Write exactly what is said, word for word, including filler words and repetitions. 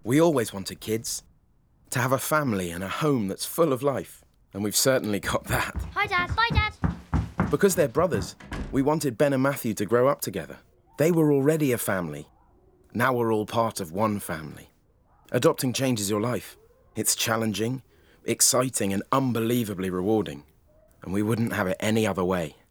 We always wanted kids. To have a family and a home that's full of life. And we've certainly got that. Hi, Dad. Bye, Dad. Because they're brothers, we wanted Ben and Matthew to grow up together. They were already a family. Now we're all part of one family. Adopting changes your life. It's challenging, exciting, and unbelievably rewarding. And we wouldn't have it any other way.